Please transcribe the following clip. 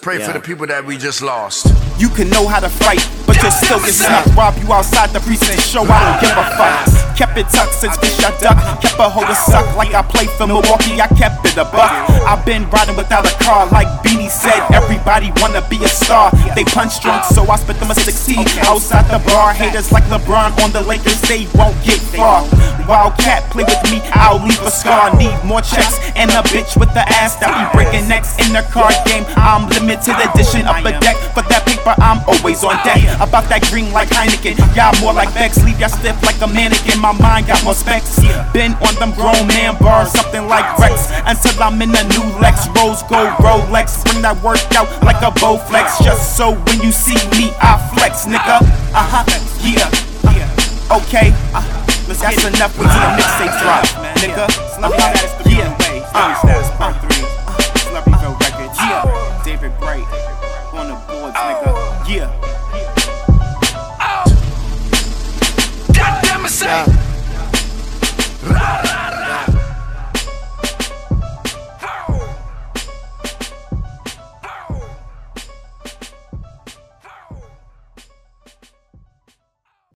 pray for the people that we just lost. You can know how to fight, but you'll still get snuck. Rob you outside the precinct, show I don't give a fuck. Kept it tucked since fish I duck. Kept a hoe to suck like I played for Milwaukee, I kept it a buck. I've been riding without a car, like Beanie said, everybody wanna be a star. They punch drunk, so I spit them a 16 outside the bar. Haters like LeBron on the Lakers, they won't get far. Wildcat, play with me, I'll leave a scar. Need more checks and a bitch with the ass that be breaking necks in the card game. I'm limited edition up a deck for that paper, I'm always on deck. About that green like Heineken, y'all more like Bex. Leave y'all stiff like a mannequin, my mind got more specs. Been on them grown man bars, something like Rex, until I'm in a new Lex. Rose gold Rolex, bring that work out like a Bowflex. Just so when you see me, I flex, nigga. Yeah. Okay, that's enough, we to the mixtape drop, nigga.